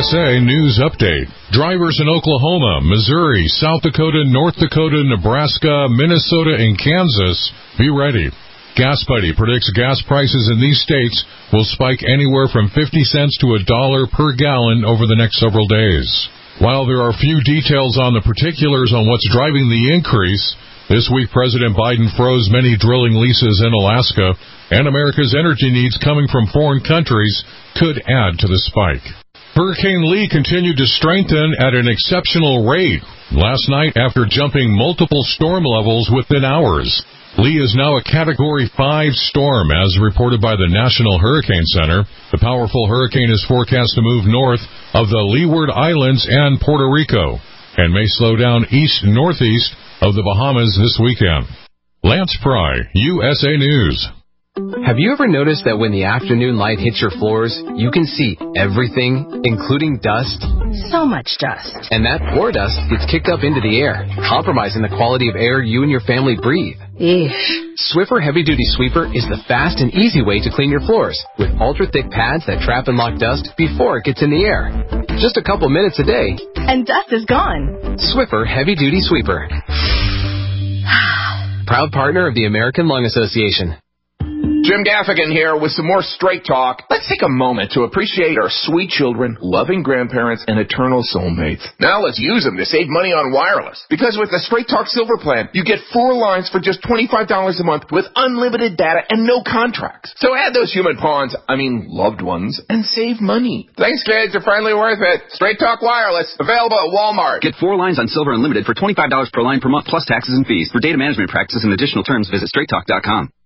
USA News Update. Drivers in Oklahoma, Missouri, South Dakota, North Dakota, Nebraska, Minnesota, and Kansas, be ready. Gas Buddy predicts gas prices in these states will spike anywhere from 50 cents to $1 per gallon over the next several days. While there are few details on the particulars on what's driving the increase, this week President Biden froze many drilling leases in Alaska, and America's energy needs coming from foreign countries could add to the spike. Hurricane Lee continued to strengthen at an exceptional rate last night after jumping multiple storm levels within hours. Lee is now a Category 5 storm, as reported by the National Hurricane Center. The powerful hurricane is forecast to move north of the Leeward Islands and Puerto Rico, and may slow down east-northeast of the Bahamas this weekend. Lance Pry, USA News. Have you ever noticed that when the afternoon light hits your floors, you can see everything, including dust? So much dust. And that poor dust gets kicked up into the air, compromising the quality of air you and your family breathe. Eesh. Swiffer Heavy Duty Sweeper is the fast and easy way to clean your floors, with ultra-thick pads that trap and lock dust before it gets in the air. Just a couple minutes a day, and dust is gone. Swiffer Heavy Duty Sweeper. Proud partner of the American Lung Association. Jim Gaffigan here with some more Straight Talk. Let's take a moment to appreciate our sweet children, loving grandparents, and eternal soulmates. Now let's use them to save money on wireless. Because with the Straight Talk Silver Plan, you get 4 lines for just $25 a month with unlimited data and no contracts. So add those human loved ones, and save money. Thanks, kids. You're finally worth it. Straight Talk Wireless. Available at Walmart. Get 4 lines on Silver Unlimited for $25 per line per month plus taxes and fees. For data management practices and additional terms, visit straighttalk.com.